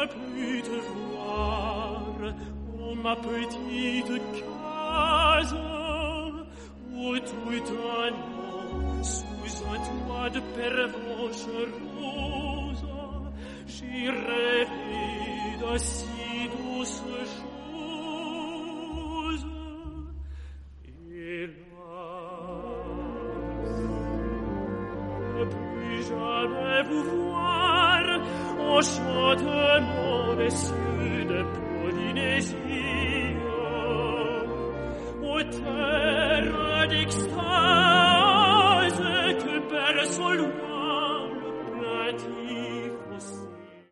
pu te voir, oh ma petite case, où tout un an, sous un toit de pervenche rose, j'y rêvais de si douces choses. Hélas, ne puis jamais vous voir, enchantement des cieux de Polynésie, ô terre d'extase.